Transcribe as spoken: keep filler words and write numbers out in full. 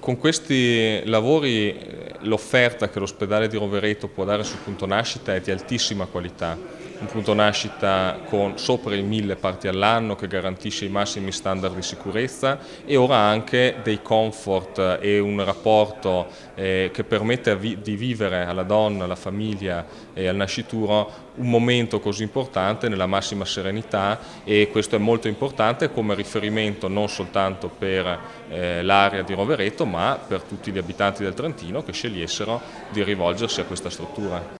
Con questi lavori eh, l'offerta che l'ospedale di Rovereto può dare sul punto nascita è di altissima qualità. Un punto nascita con sopra i mille parti all'anno che garantisce i massimi standard di sicurezza e ora anche dei comfort e un rapporto eh, che permette vi di vivere alla donna, alla famiglia e al nascituro un momento così importante nella massima serenità, e questo è molto importante come riferimento non soltanto per eh, l'area di Rovereto ma per tutti gli abitanti del Trentino che scegliessero di rivolgersi a questa struttura.